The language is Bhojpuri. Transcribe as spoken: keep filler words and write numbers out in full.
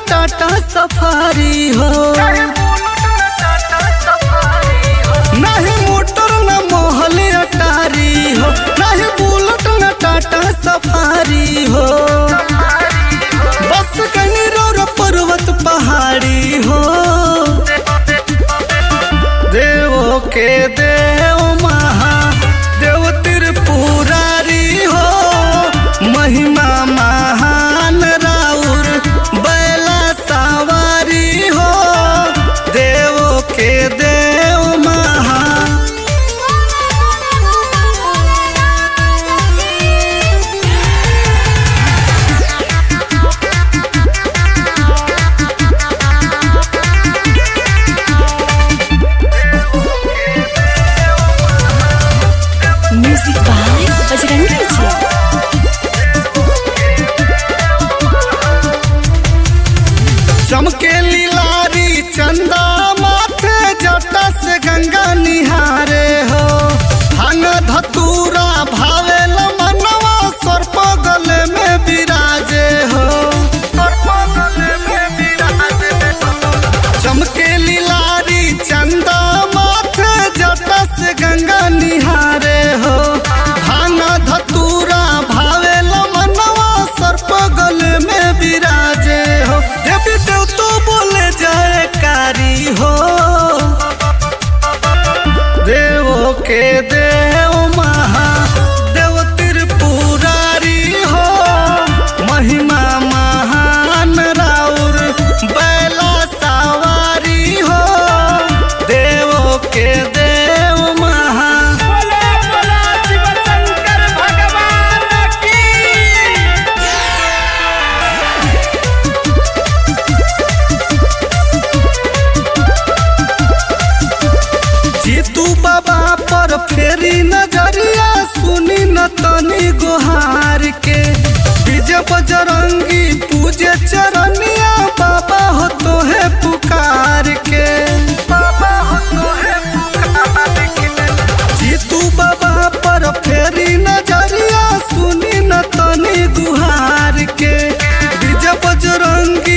टाटा सफारी हो, नहीं मोटर न महल अटारी हो, नहीं बुलेट न टाटा सफारी हो, बस कहीं रो पर्वत पहाड़ी हो। देवो के देव महादेव त्रिपुरारी हो, महिमा महान राउर बैला सवारी हो। देवो के देव महा म्यूजिक बाय बजरंगी जी। चमके लीलारी चंदा माथे जटा से गंगा निहारे हो, भांग धतूरा भावे मनवा सर्प गले में विराजे हो, चमके लीलारी चंदा माथे जटा से गंगा निहारे हो, भांग धतूरा भावे मनवा सर्प गले में विराजे हो। देवी देव तो बोले जाए कारी हो, देवो के देव महादेव त्रिपुरारी हो, महिमा महान राउर बैला सवारी हो। देवो के देव महा जीतू बाबा पर फेरी नजरिया, सुनी न तनी गुहार के, विजय बजरंगी पूजे चरनिया, बाबा हो तो है पुकार के, बाबा हो तो है पुकार के। जीतू बाबा पर फेरी नजरिया, सुनी न तनी गुहार के, विजय बजरंगी